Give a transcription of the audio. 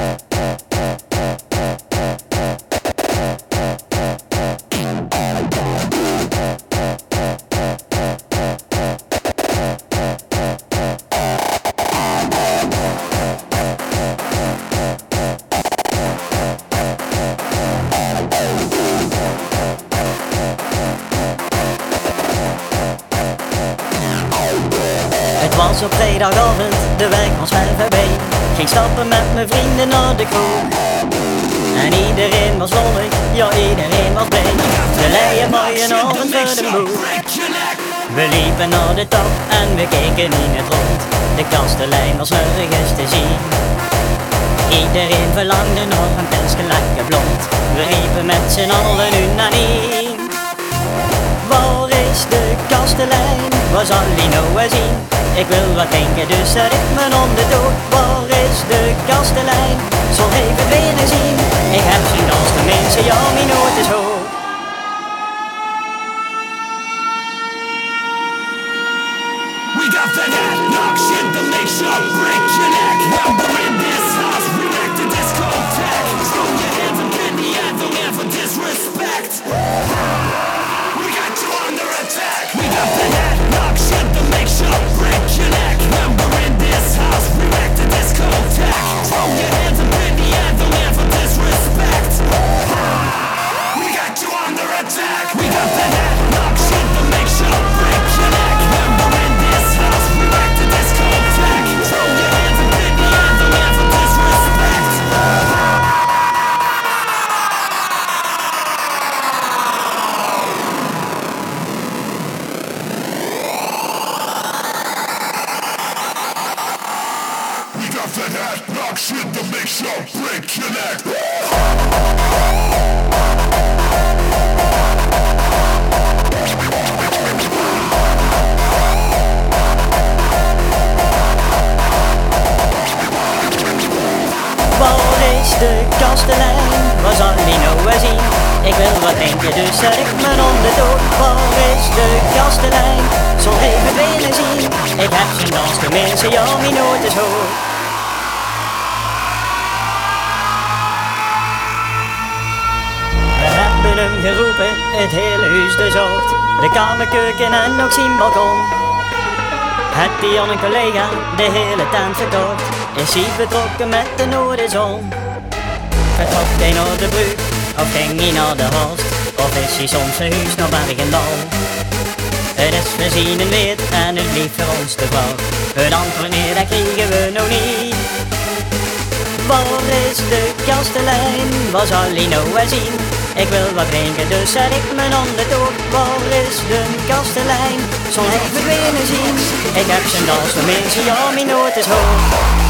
Het was op vrijdagavond, de weg was ver voorbij. Ging stappen met mijn vrienden naar de kroeg. En iedereen was lollig, ja iedereen was blij. We leien mooie avond voor de boeg. We liepen naar de top en we keken in het rond. De kastelein was nergens te zien. Iedereen verlangde naar een pensje lekker blond. We riepen met z'n allen unaniem. Waar is de kastelein? Waar zal die nou eens zien? Ik wil wat drinken, dus zet ik mijn handen door. Waar is de kastelein? Zal even binnen zien. Ik heb zien als de mensen, ja, mijn noot is hoog. We got that knock shit that makes you break your neck. When we're in this house, we like the discotheque. Throw your hands up in the air, don't ever disrespect. We got you under attack. We got that knock shit that makes you break your neck. When we're in this house, we like the discotheque. Throw your hands up in the air, don't ever disrespect. We got you under attack. We got that knock shit that makes you break your neck. When we're in this house, we like the discotheque. Throw your hands up in the air, don't ever disrespect. We got that knock shit that makes you break your neck. Waar is de kastelein? Waar zal die nou eens zien? Ik wil wat drinken, dus zet ik mijn handen door. Waar is de kastelein? Zal even binnen zien. Ik heb zin als de mensen, ja, mijn noot is hoog. We hebben hem geroepen, het hele huis doorzocht. De kamerkeuken en ook zijn balkon. Het Jan een collega de hele tent verkocht. Is hij vertrokken met de noorderzon? Vertrok hij naar de brug, of ging hij naar de horst? Of is hij soms zijn huis naar Bergendal? Het is voorzien en weet en het lief voor ons te vrouw. Een antwoord nee, dat krijgen we nog niet. Waar is de kastelein? Waar zal hij nou eens zien? Ik wil wat drinken, dus zet ik mijn handen door. Waar is de kastelein? Zal hij verdwenen zien? Ik heb zijn dans voor mensen, ja, mijn noot is hoog.